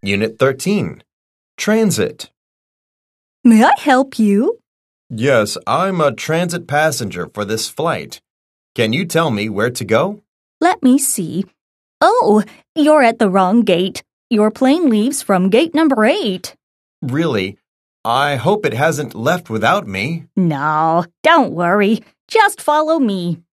Unit 13. Transit. May I help you? Yes, I'm a transit passenger for this flight. Can you tell me where to go? Let me see. Oh, you're at the wrong gate. Your plane leaves from gate number 8. Really? I hope it hasn't left without me. No, don't worry. Just follow me.